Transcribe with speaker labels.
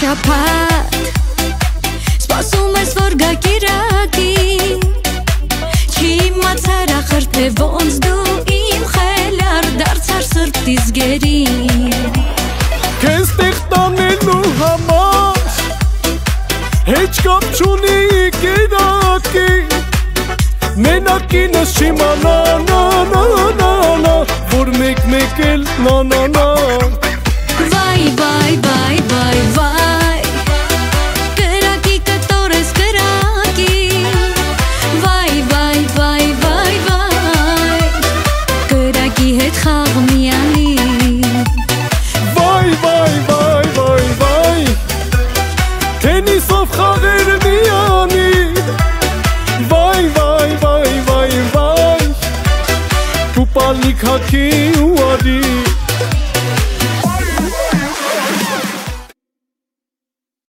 Speaker 1: շաբաթ Սպասում ես որ գա կիրակի Չի իմացար ախր թե ոնց դու իմ խելար դարձար սրտիս գերին
Speaker 2: Քեզ տեղ տանելու համար Հեչ կապ չունի կիրակի Մենակինս չիմանա Որ մեկ էլ նա
Speaker 1: Վայ, վայ, վայ, վայ, վայ Կրակի կտորես կրակի Վայ, վայ, վայ, վայ, վայ Կրակի հետ խաղ միանի
Speaker 2: Վայ, վայ, վայ, վայ, վայ Թենիսով խաղեր միանի Վայ, վայ, վայ, վայ, վայ Դու պալիք հաքի ու